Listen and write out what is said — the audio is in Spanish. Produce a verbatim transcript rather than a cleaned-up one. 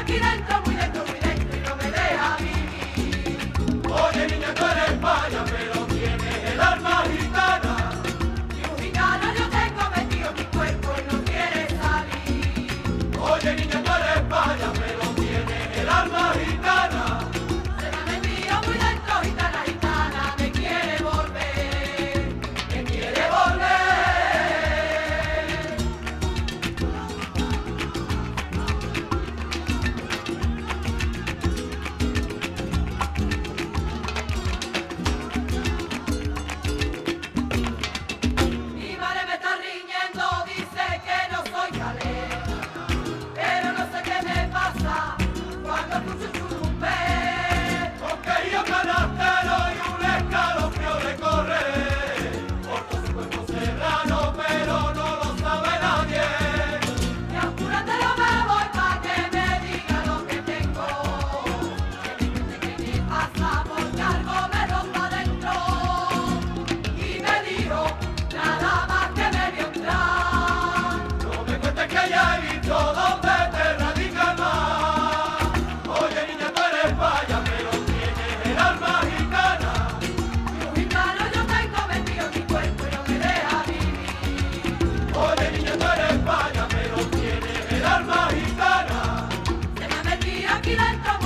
aquí dentro, muy dentro, muy dentro y no me deja vivir. Oye niña, tú eres España, pero tienes el alma gitana. Y un gitano yo tengo metido en mi cuerpo y no quiere salir. Oye niña, tú eres España, pero tienes el alma gitana. Se me ha metido muy dentro, gitana, gitana, me quiere volver, me quiere volver. Mi madre me está riñendo, dice que no soy calé, pero no sé qué me pasa cuando escucho churrumbé. Porque yo canastero y un escalofrío le corre. Por todo su cuerpo serrano, pero no lo sabe nadie. Y apurándolo me voy pa' que me diga lo que tengo. Que me cuente qué me pasa porque algo me ronda dentro. Y me dijo nada más que me vio entrar. No me cuentes que ya he visto dónde te radica el mar. Oye niña, tú eres España, pero tienes el alma gitana. Y un gitano yo tengo metido en mi cuerpo y no me deja vivir. Oye niña, tú eres España, pero tienes el alma gitana. Se me ha metido aquí dentro